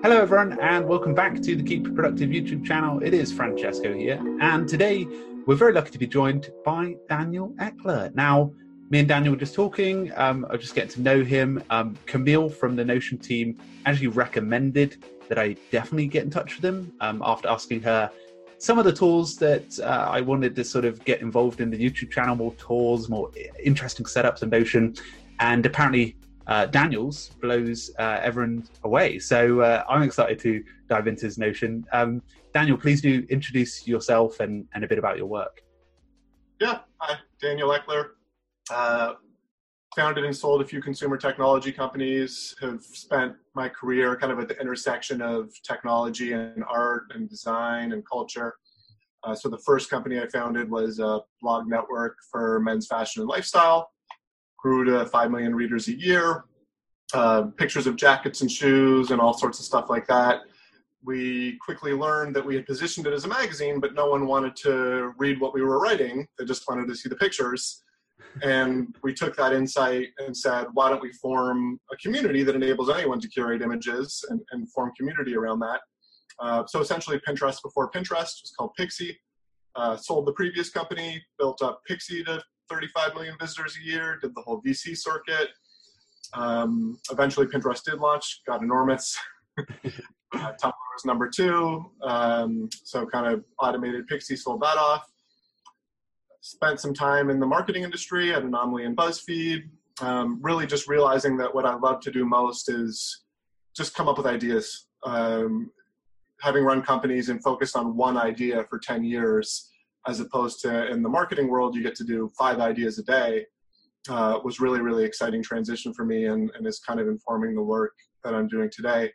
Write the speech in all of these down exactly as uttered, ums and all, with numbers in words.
Hello everyone and welcome back to the Keep Productive YouTube channel. It is Francesco here, and today we're very lucky to be joined by Daniel Eckler. Now, me and Daniel were just talking, um, I was just getting to know him. Um, Camille from the Notion team actually recommended that I definitely get in touch with him um, after asking her some of the tools that uh, I wanted to sort of get involved in the YouTube channel, more tools, more interesting setups of Notion, and apparently Uh, Daniel's blows uh, everyone away. So uh, I'm excited to dive into his Notion. Um, Daniel, please do introduce yourself and, and a bit about your work. Yeah, hi, Daniel Eckler. Uh, founded and sold a few consumer technology companies, have spent my career kind of at the intersection of technology and art and design and culture. Uh, so the first company I founded was a blog network for men's fashion and lifestyle. Grew to five million readers a year, uh, pictures of jackets and shoes and all sorts of stuff like that. We quickly learned that we had positioned it as a magazine, but no one wanted to read what we were writing. They just wanted to see the pictures. And we took that insight and said, why don't we form a community that enables anyone to curate images and, and form community around that. Uh, so essentially Pinterest before Pinterest was called Pixie. Uh, sold the previous company, built up Pixie to thirty-five million visitors a year, did the whole V C circuit. Um, eventually Pinterest did launch, got enormous. uh, Tumblr was number two. Um, so kind of automated Pixie, sold that off. Spent some time in the marketing industry at Anomaly and BuzzFeed. Um, really just realizing that what I love to do most is just come up with ideas. Um, having run companies and focused on one idea for ten years, as opposed to in the marketing world, you get to do five ideas a day, uh, was really, really exciting transition for me and, and is kind of informing the work that I'm doing today.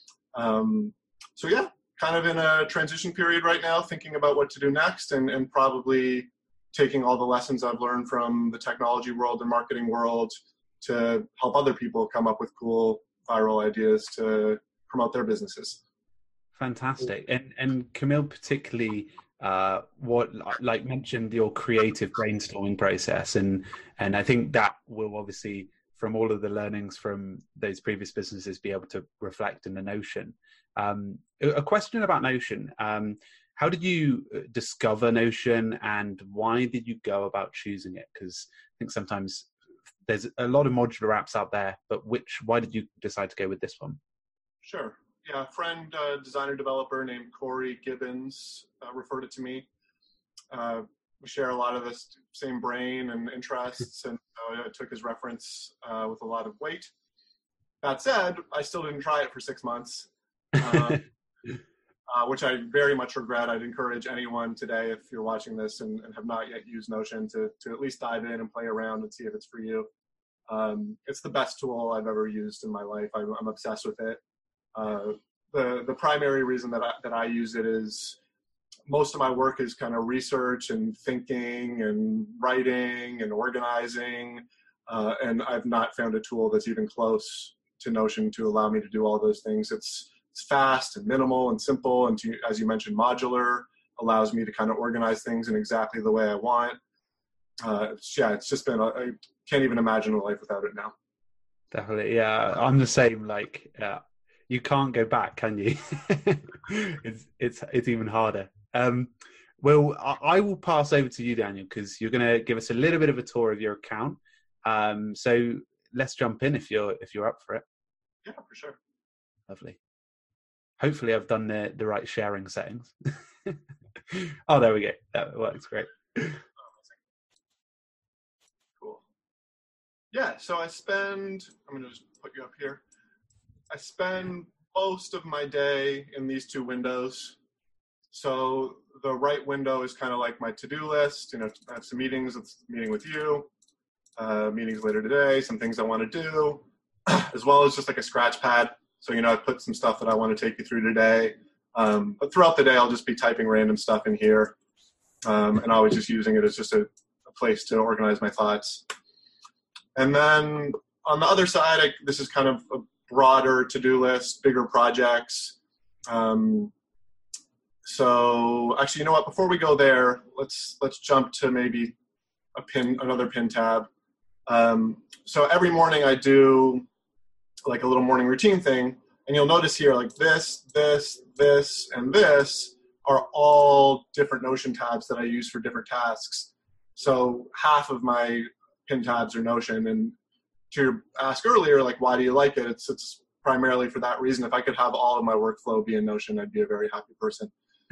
Um, so yeah, kind of in a transition period right now, thinking about what to do next and, and probably taking all the lessons I've learned from the technology world and marketing world to help other people come up with cool viral ideas to promote their businesses. Fantastic. And, and Camille particularly, Uh, what like mentioned your creative brainstorming process, and and I think that will obviously, from all of the learnings from those previous businesses, be able to reflect in the Notion. Um, a question about Notion: um, how did you discover Notion, and why did you go about choosing it? Because I think sometimes there's a lot of modular apps out there, but which why did you decide to go with this one? Sure. Yeah, a friend, uh, designer developer named Corey Gibbons uh, referred it to me. Uh, we share a lot of the same brain and interests, and uh, I took his reference uh, with a lot of weight. That said, I still didn't try it for six months, uh, uh, which I very much regret. I'd encourage anyone today, if you're watching this and, and have not yet used Notion, to, to at least dive in and play around and see if it's for you. Um, it's the best tool I've ever used in my life. I'm, I'm obsessed with it. Uh, the the primary reason that I, that I use it is most of my work is kind of research and thinking and writing and organizing, uh, and I've not found a tool that's even close to Notion to allow me to do all those things. It's it's fast and minimal and simple, and to, as you mentioned, modular, allows me to kind of organize things in exactly the way I want. Uh, it's, yeah, it's just been a, I can't even imagine a life without it now. Definitely, yeah, I'm the same. Like, yeah. You can't go back, can you? it's it's it's even harder. Um, well, I, I will pass over to you, Daniel, because you're going to give us a little bit of a tour of your account. Um, so let's jump in if you're if you're up for it. Yeah, for sure. Lovely. Hopefully, I've done the the right sharing settings. Oh, there we go. That works great. Cool. Yeah. So I spend. I'm going to just put you up here. I spend most of my day in these two windows. So the right window is kind of like my to-do list. You know, I have some meetings, it's meeting with you, uh, meetings later today, some things I want to do, as well as just like a scratch pad. So, you know, I put some stuff that I want to take you through today. Um, but throughout the day, I'll just be typing random stuff in here, um, and always just using it as just a, a place to organize my thoughts. And then on the other side, I, this is kind of a broader to-do list, bigger projects. Um, so actually, you know what, before we go there, let's, let's jump to maybe a pin, another pin tab. Um, so every morning I do like a little morning routine thing And you'll notice here, like this, this, this, and this are all different Notion tabs that I use for different tasks. So half of my pin tabs are Notion. And to your ask earlier, like, why do you like it? It's, it's primarily for that reason. If I could have all of my workflow be in Notion, I'd be a very happy person.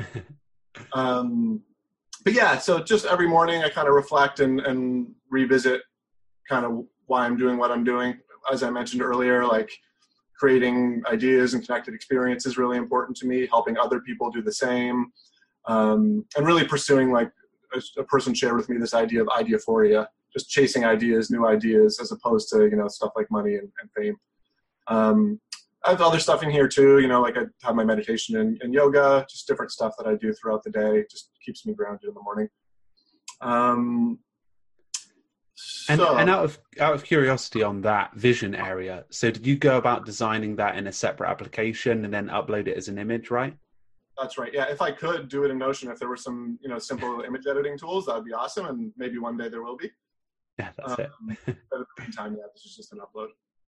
um, but yeah, so just every morning I kind of reflect and, and revisit kind of why I'm doing what I'm doing. As I mentioned earlier, like, creating ideas and connected experience is really important to me, helping other people do the same, um, and really pursuing, like a, a person shared with me, this idea of ideaphoria, just chasing ideas, new ideas, as opposed to, you know, stuff like money and, and fame. Um, I have other stuff in here too, you know, like I have my meditation and, and yoga, just different stuff that I do throughout the day, just keeps me grounded in the morning. Um, And, so, and out of out of curiosity on that vision area, so did you go about designing that in a separate application and then upload it as an image, right? That's right. Yeah, if I could do it in Notion, if there were some, you know, simple image editing tools, that would be awesome, and maybe one day there will be. Yeah, that's um, it. But at the meantime, yeah, this is just an upload.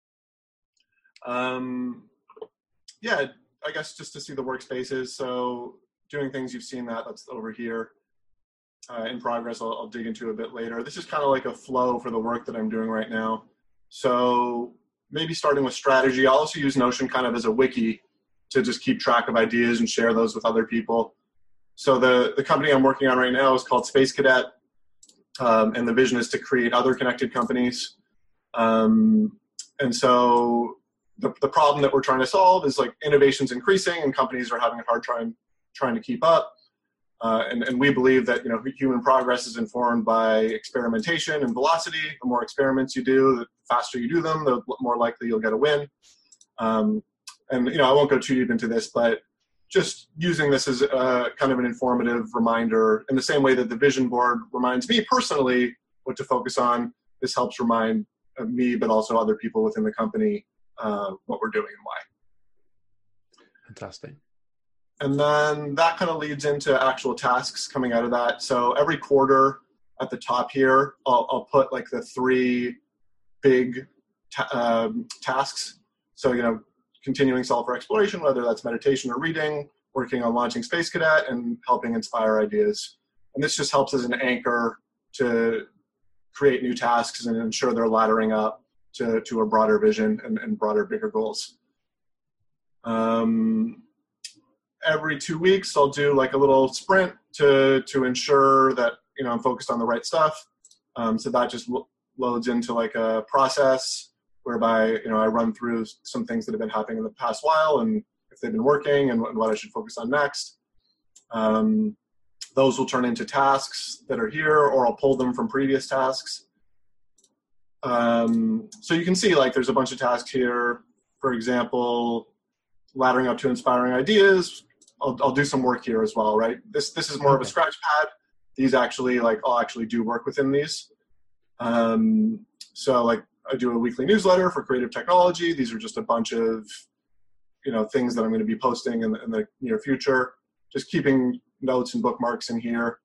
Um, yeah, I guess just to see the workspaces. So doing things, you've seen that. That's over here. Uh, in progress, I'll, I'll dig into a bit later. This is kind of like a flow for the work that I'm doing right now. So maybe starting with strategy. I'll also use Notion kind of as a wiki to just keep track of ideas and share those with other people. So the, the company I'm working on right now is called Space Cadet. Um, and the vision is to create other connected companies. Um, and so the, the problem that we're trying to solve is, like, innovation's increasing and companies are having a hard time trying to keep up. Uh, and, and we believe that, you know, human progress is informed by experimentation and velocity. The more experiments you do, the faster you do them, the more likely you'll get a win. Um, and, you know, I won't go too deep into this, but just using this as a, kind of an informative reminder, in the same way that the vision board reminds me personally what to focus on, this helps remind me, but also other people within the company, uh, what we're doing and why. Fantastic. And then that kind of leads into actual tasks coming out of that. So every quarter at the top here, I'll, I'll put like the three big ta- um, tasks. So, you know, continuing self-exploration, whether that's meditation or reading, working on launching Space Cadet, and helping inspire ideas. And this just helps as an anchor to create new tasks and ensure they're laddering up to, to a broader vision and, and broader, bigger goals. Um, every two weeks, I'll do like a little sprint to, to ensure that, you know, I'm focused on the right stuff. Um, so that just lo- loads into like a process whereby, you know, I run through some things that have been happening in the past while and if they've been working and what I should focus on next. Um, those will turn into tasks that are here, or I'll pull them from previous tasks. Um, so you can see, like, there's a bunch of tasks here. For example, laddering up to inspiring ideas. I'll, I'll do some work here as well, right? This this is more okay. of a scratch pad. These actually, like, I'll actually do work within these. Um, so, like, I do a weekly newsletter for Creative Technology. These are just a bunch of, you know, things that I'm going to be posting in the, in the near future. Just keeping notes and bookmarks in here.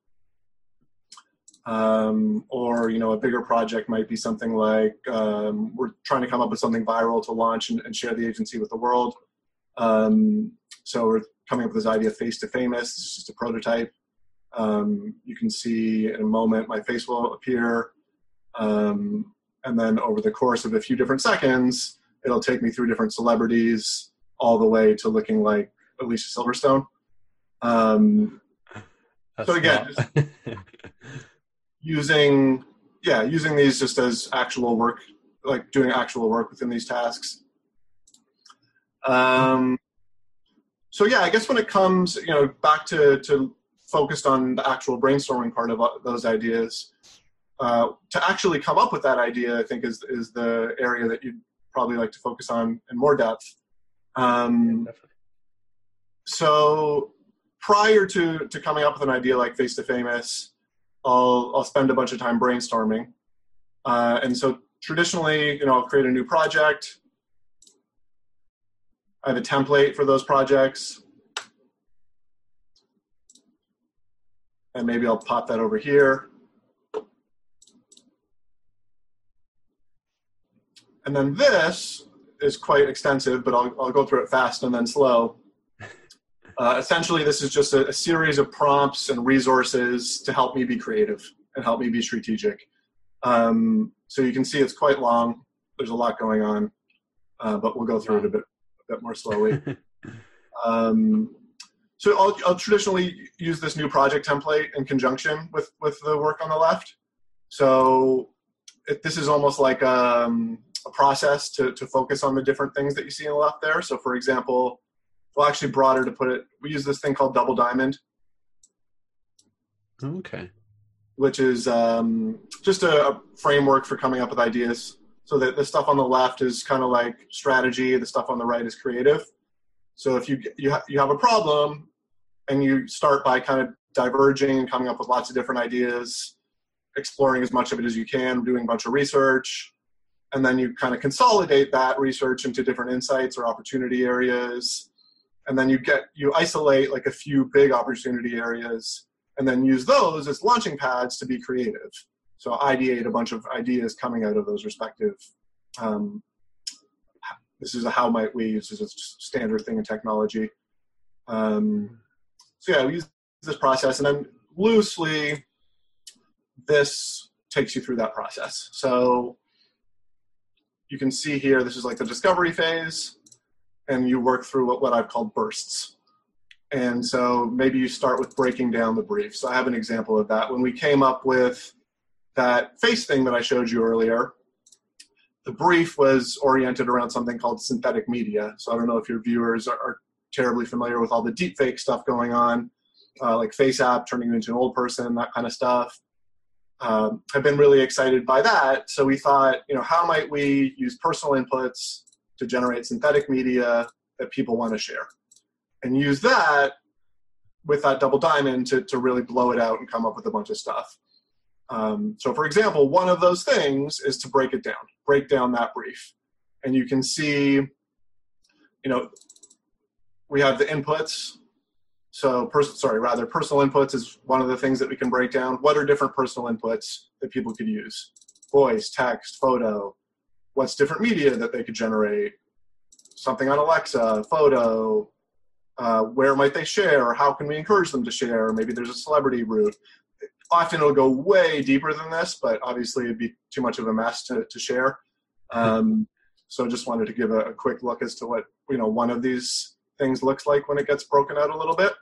Um, or, you know, a bigger project might be something like um, we're trying to come up with something viral to launch and, and share the agency with the world. Um, so we're coming up with this idea of Face to Famous. It's just a prototype. Um, you can see in a moment my face will appear. Um, and then over the course of a few different seconds, it'll take me through different celebrities all the way to looking like Alicia Silverstone. Um, so again, just using, yeah, using these just as actual work, like doing actual work within these tasks. Um, so yeah, I guess when it comes, you know, back to, to focused on the actual brainstorming part of those ideas, uh, to actually come up with that idea, I think is, is the area that you'd probably like to focus on in more depth. Um, yeah, so prior to, to coming up with an idea like Face to Famous, I'll, I'll spend a bunch of time brainstorming. Uh, and so traditionally, you know, I'll create a new project. I have a template for those projects. And maybe I'll pop that over here. And then this is quite extensive, but I'll, I'll go through it fast and then slow. Uh, essentially, this is just a, a series of prompts and resources to help me be creative and help me be strategic. Um, so you can see it's quite long. There's a lot going on, uh, but we'll go through it a bit, a bit more slowly. um, so I'll, I'll traditionally use this new project template in conjunction with, with the work on the left. So it, this is almost like um, a process to, to focus on the different things that you see on the left there. So for example, well, actually broader to put it, we use this thing called Double Diamond. Okay. Which is um, just a, a framework for coming up with ideas. So that the stuff on the left is kind of like strategy, the stuff on the right is creative. So if you you, ha- you have a problem and you start by kind of diverging and coming up with lots of different ideas, exploring as much of it as you can, doing a bunch of research, and then you kind of consolidate that research into different insights or opportunity areas, and then you get you isolate like a few big opportunity areas, and then use those as launching pads to be creative. So ideate a bunch of ideas coming out of those respective. Um, this is a how might we use, this is a standard thing in technology. Um, so yeah, we use this process, and then loosely, this takes you through that process. So you can see here, this is like the discovery phase, and you work through what, what I've called bursts. And so maybe you start with breaking down the brief. So I have an example of that. When we came up with that face thing that I showed you earlier, the brief was oriented around something called synthetic media. So I don't know if your viewers are, are terribly familiar with all the deepfake stuff going on, uh, like FaceApp turning you into an old person, that kind of stuff. Um, I've been really excited by that. So we thought, you know, how might we use personal inputs to generate synthetic media that people want to share? And use that with that double diamond to, to really blow it out and come up with a bunch of stuff. Um, so for example, one of those things is to break it down, break down that brief. And you can see, you know, we have the inputs. So, pers- sorry, rather personal inputs is one of the things that we can break down. What are different personal inputs that people could use? Voice, text, photo. What's different media that they could generate? Something on Alexa, photo. Uh, where might they share? Or how can we encourage them to share? Maybe there's a celebrity route. Often it'll go way deeper than this, but obviously it'd be too much of a mess to, to share. Um, so just wanted to give a, a quick look as to what, you know, one of these things looks like when it gets broken out a little bit.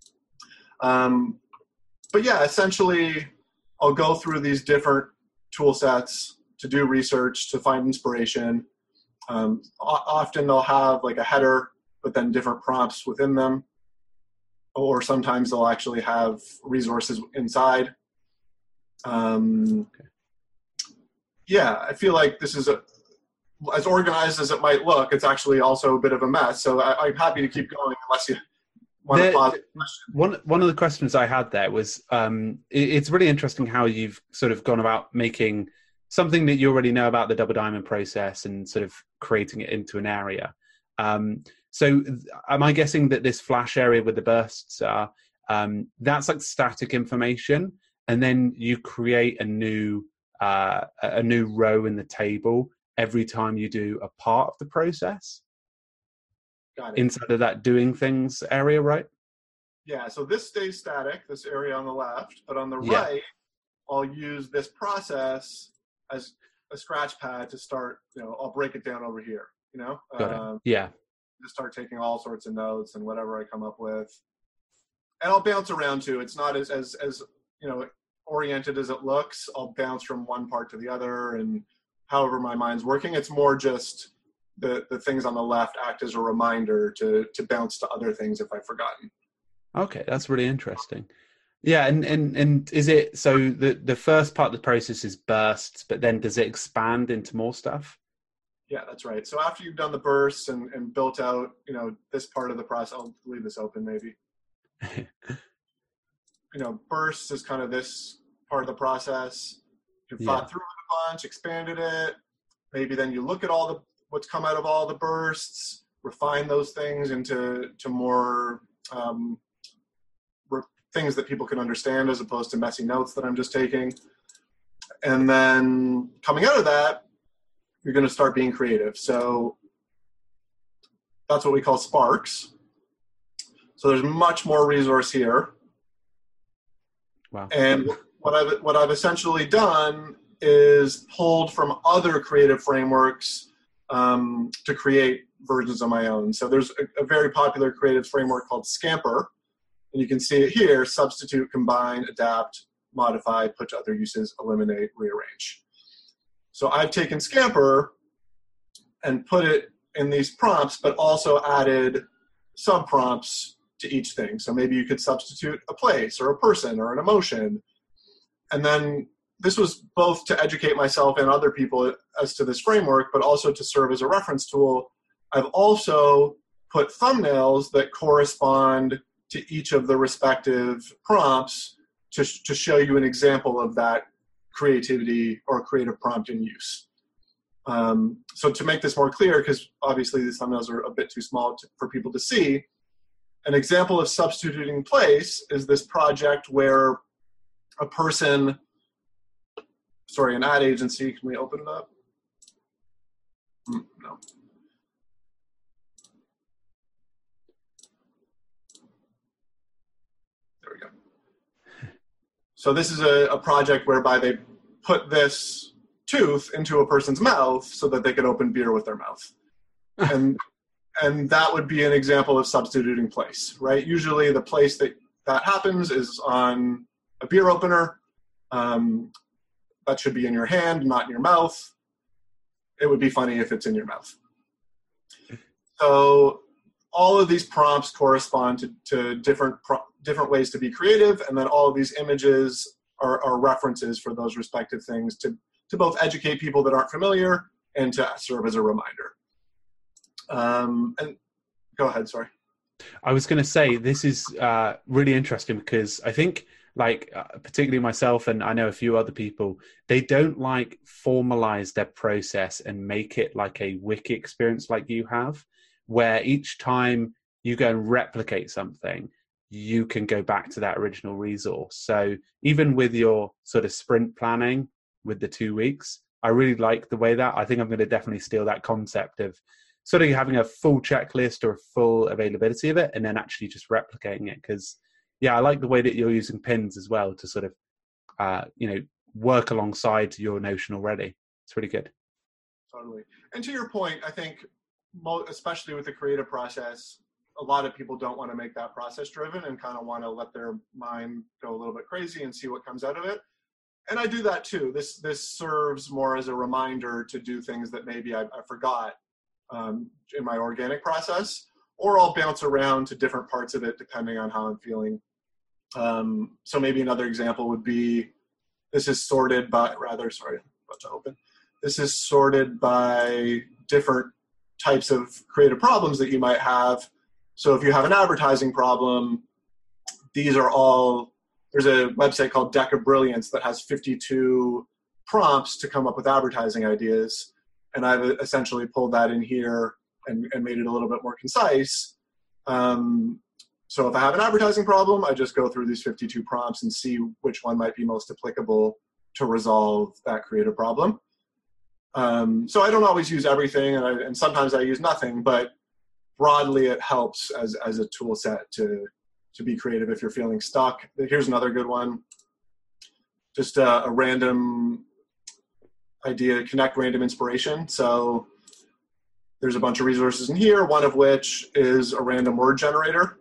Um, but yeah, essentially I'll go through these different tool sets to do research, to find inspiration. Um, often they'll have like a header, but then different prompts within them. Or sometimes they'll actually have resources inside. Um, okay. Yeah, I feel like this is a, as organized as it might look, it's actually also a bit of a mess. So I, I'm happy to keep going unless you want the, to pause. One, one of the questions I had there was, um, it, it's really interesting how you've sort of gone about making something that you already know about the double diamond process and sort of creating it into an area. Um, So am I guessing that this flash area with the bursts are, um, that's like static information, and then you create a new uh, a new row in the table every time you do a part of the process? Got it. Inside of that doing things area, right? Yeah, so this stays static, this area on the left, but on the Yeah. right, I'll use this process as a scratch pad to start, you know, I'll break it down over here, you know? Got um, it. Yeah. To start taking all sorts of notes and whatever I come up with. And I'll bounce around too. It's not as, as, as, you know, oriented as it looks. I'll bounce from one part to the other and however my mind's working. It's more just the, the things on the left act as a reminder to, to bounce to other things if I've forgotten. Okay, that's really interesting. Yeah, and, and, and is it, so the, the first part of the process is bursts, but then does it expand into more stuff? Yeah, that's right. So after you've done the bursts and, and built out, you know, this part of the process, I'll leave this open maybe. You know, bursts is kind of this part of the process. You've Yeah. thought through it a bunch, expanded it. Maybe then you look at all the what's come out of all the bursts, refine those things into to more um, re- things that people can understand as opposed to messy notes that I'm just taking. And then coming out of that, you're going to start being creative. So that's what we call Sparks. So there's much more resource here. Wow. And what I've, what I've essentially done is pulled from other creative frameworks um, to create versions of my own. So there's a, a very popular creative framework called Scamper. And you can see it here: substitute, combine, adapt, modify, put to other uses, eliminate, rearrange. So I've taken Scamper and put it in these prompts, but also added sub-prompts to each thing. So maybe you could substitute a place or a person or an emotion. And then this was both to educate myself and other people as to this framework, but also to serve as a reference tool. I've also put thumbnails that correspond to each of the respective prompts to, to show you an example of that creativity or creative prompt in use. Um, so to make this more clear, because obviously these thumbnails are a bit too small to, for people to see, an example of substituting place is this project where a person, sorry, an ad agency, can we open it up? Mm, no. There we go. So this is a, a project whereby they put this tooth into a person's mouth so that they could open beer with their mouth. and and that would be an example of substituting place, right? Usually the place that that happens is on a beer opener. Um, that should be in your hand, not in your mouth. It would be funny if it's in your mouth. So all of these prompts correspond to, to different pro- different ways to be creative, and then all of these images are, are references for those respective things to, to both educate people that aren't familiar and to serve as a reminder. Um, and go ahead, sorry. I was going to say, this is uh, really interesting because I think, like, uh, particularly myself and I know a few other people, they don't like formalize their process and make it like a wiki experience like you have, where each time you go and replicate something, you can go back to that original resource. So even with your sort of sprint planning with the two weeks, I really like the way that, I think I'm going to definitely steal that concept of sort of having a full checklist or a full availability of it and then actually just replicating it. Because, yeah, I like the way that you're using pins as well to sort of, uh, you know, work alongside your Notion already. It's really good. Totally. And to your point, I think, especially with the creative process, a lot of people don't want to make that process driven and kind of want to let their mind go a little bit crazy and see what comes out of it. And I do that too. This this serves more as a reminder to do things that maybe I, I forgot um, in my organic process, or I'll bounce around to different parts of it depending on how I'm feeling. Um, so maybe another example would be, this is sorted by, rather, sorry, about to open. This is sorted by different types of creative problems that you might have. So if you have an advertising problem, these are all, there's a website called Deck of Brilliance that has fifty-two prompts to come up with advertising ideas. And I've essentially pulled that in here and, and made it a little bit more concise. Um, so if I have an advertising problem, I just go through these fifty-two prompts and see which one might be most applicable to resolve that creative problem. Um, so I don't always use everything, and, I, and sometimes I use nothing, but broadly it helps as, as a tool set to, to be creative if you're feeling stuck. Here's another good one. Just a, a random idea, connect random inspiration. So there's a bunch of resources in here, one of which is a random word generator.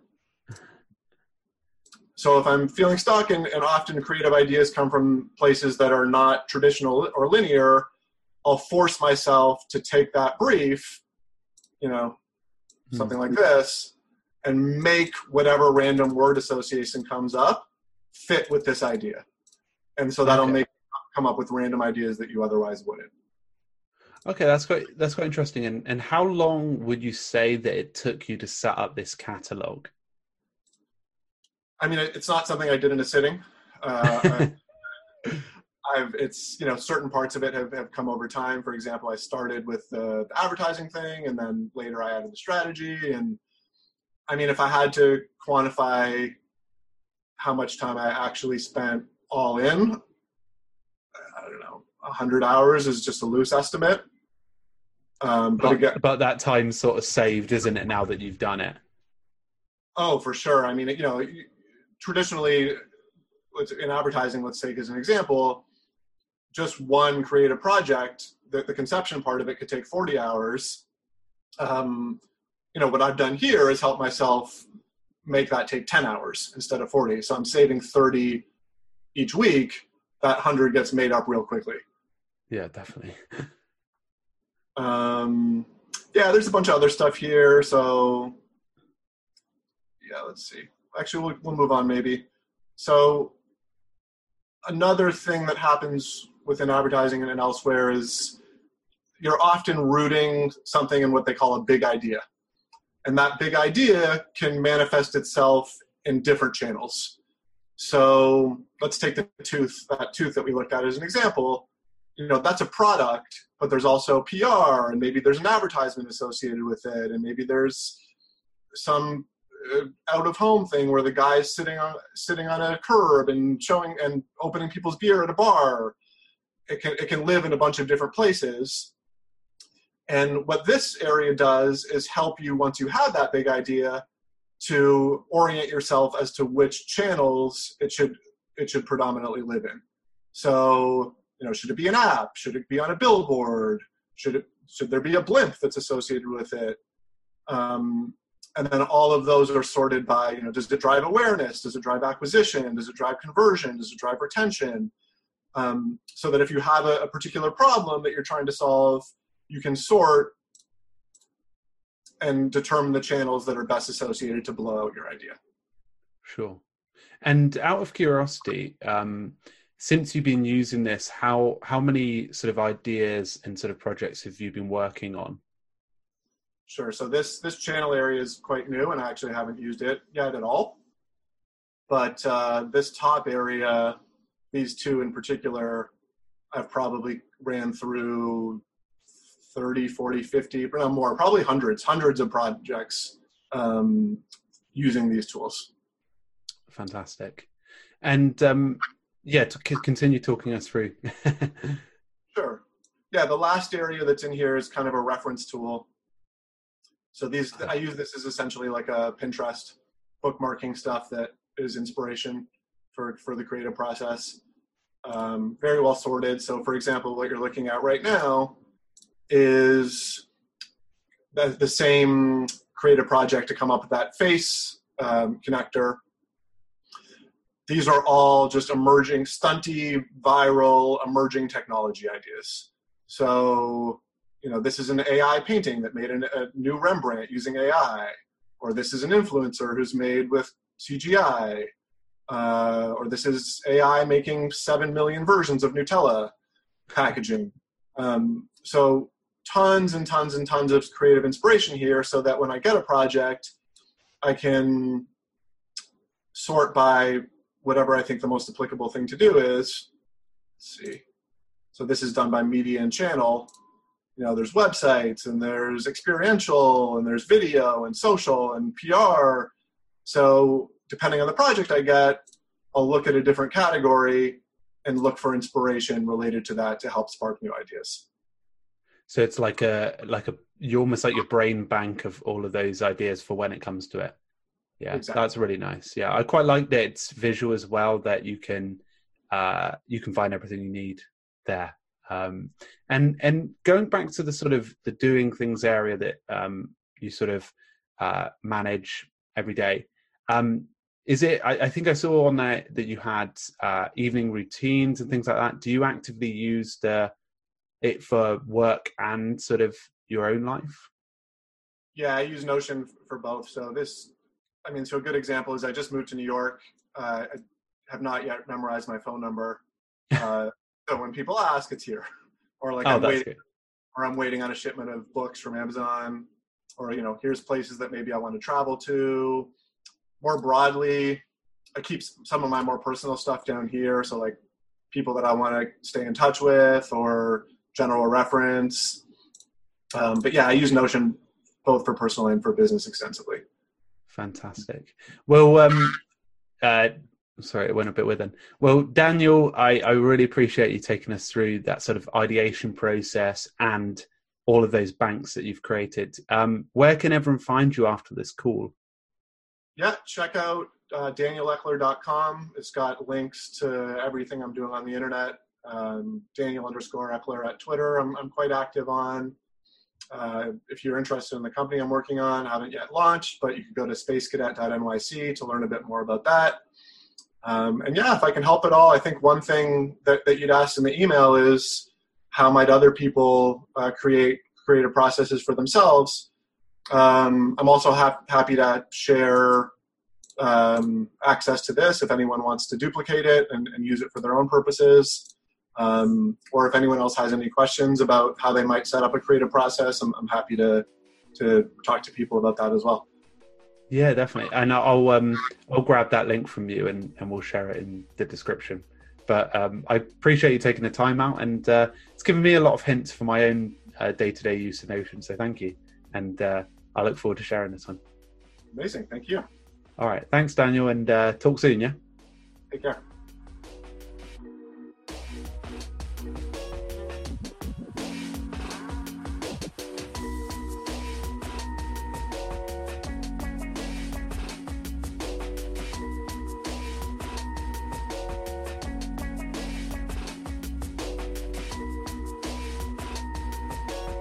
So if I'm feeling stuck, and, and often creative ideas come from places that are not traditional or linear, I'll force myself to take that brief, you know, something like this, and make whatever random word association comes up fit with this idea. And so that'll okay. make come up with random ideas that you otherwise wouldn't. Okay, that's quite that's quite interesting. And and how long would you say that it took you to set up this catalog? I mean, it's not something I did in a sitting. Uh, I've, it's, you know, certain parts of it have, have come over time. For example, I started with the, the advertising thing, and then later I added the strategy. And I mean, if I had to quantify how much time I actually spent all in, I don't know, one hundred hours is just a loose estimate. Um, but, but again, but that time's sort of saved, isn't it? Now that you've done it. Oh, for sure. I mean, you know, traditionally in advertising, let's take as an example, just one creative project, the, the conception part of it could take forty hours. Um, you know, what I've done here is help myself make that take ten hours instead of forty. So I'm saving thirty each week. That one hundred gets made up real quickly. Yeah, definitely. um, yeah, there's a bunch of other stuff here. So yeah, let's see. Actually, we'll, we'll move on maybe. So another thing that happens within advertising and elsewhere is you're often rooting something in what they call a big idea. And that big idea can manifest itself in different channels. So let's take the tooth, that tooth that we looked at as an example. You know, that's a product, but there's also P R, and maybe there's an advertisement associated with it, and maybe there's some uh, out-of-home thing where the guy's sitting on sitting on a curb and showing and opening people's beer at a bar. It can it can live in a bunch of different places. And what this area does is help you, once you have that big idea, to orient yourself as to which channels it should it should predominantly live in. So, you know, should it be an app? Should it be on a billboard? Should it should there be a blimp that's associated with it? Um, and then all of those are sorted by, you know, does it drive awareness? Does it drive acquisition? Does it drive conversion? Does it drive retention? Um, so that if you have a, a particular problem that you're trying to solve, you can sort and determine the channels that are best associated to blow out your idea. Sure. And out of curiosity, um, since you've been using this, how how many sort of ideas and sort of projects have you been working on? Sure. So this this channel area is quite new, and I actually haven't used it yet at all. But uh, this top area, these two in particular, I've probably ran through thirty, forty, fifty, no more, probably hundreds, hundreds of projects um, using these tools. Fantastic. And um, yeah, to c- continue talking us through. Sure. Yeah, the last area that's in here is kind of a reference tool. So these, I use this as essentially like a Pinterest bookmarking stuff that is inspiration for, for the creative process. Um, very well sorted. So for example, what you're looking at right now is the, the same creative project to come up with that face um, connector. These are all just emerging, stunty, viral, emerging technology ideas. So, you know, this is an A I painting that made an, a new Rembrandt using A I, or this is an influencer who's made with C G I, uh, or this is A I making seven million versions of Nutella packaging. Um, so tons and tons and tons of creative inspiration here, so that when I get a project, I can sort by whatever I think the most applicable thing to do is. Let's see. So this is done by media and channel. You know, there's websites, and there's experiential, and there's video and social and P R. So depending on the project I get, I'll look at a different category and look for inspiration related to that to help spark new ideas. So it's like a like a you're almost like your brain bank of all of those ideas for when it comes to it. Yeah, exactly. That's really nice. Yeah, I quite like that it's visual as well, that you can uh, you can find everything you need there. Um, and and going back to the sort of the doing things area that um, you sort of uh, manage every day, um, is it? I, I think I saw on there that you had uh, evening routines and things like that. Do you actively use the it for work and sort of your own life? Yeah, I use Notion for both. So this, I mean, so a good example is I just moved to New York. Uh, I have not yet memorized my phone number. Uh, so when people ask, it's here. Or like oh, I'm that's waiting, good. or I'm waiting on a shipment of books from Amazon. Or, you know, here's places that maybe I want to travel to. More broadly, I keep some of my more personal stuff down here. So like people that I want to stay in touch with, or general reference. Um, but yeah, I use Notion both for personal and for business extensively. Fantastic. Well, um, uh, sorry, it went a bit with then. Well, Daniel, I, I really appreciate you taking us through that sort of ideation process and all of those banks that you've created. Um, where can everyone find you after this call? Yeah, check out uh, daniel eckler dot com. It's got links to everything I'm doing on the internet. Um, Daniel underscore Eckler at Twitter, I'm, I'm quite active on. Uh, if you're interested in the company I'm working on, I haven't yet launched, but you can go to space cadet dot N Y C to learn a bit more about that. Um, and yeah, if I can help at all, I think one thing that, that you'd asked in the email is how might other people uh, create creative processes for themselves. Um, I'm also ha- happy to share um, access to this if anyone wants to duplicate it and, and use it for their own purposes. Um, or if anyone else has any questions about how they might set up a creative process, I'm, I'm happy to to talk to people about that as well. Yeah, definitely. And I'll um, I'll grab that link from you and, and we'll share it in the description. But um, I appreciate you taking the time out, and uh, it's given me a lot of hints for my own uh, day-to-day use of Notion. So thank you. And uh, I look forward to sharing this one. Amazing. Thank you. All right. Thanks, Daniel, and uh, talk soon, yeah? Take care.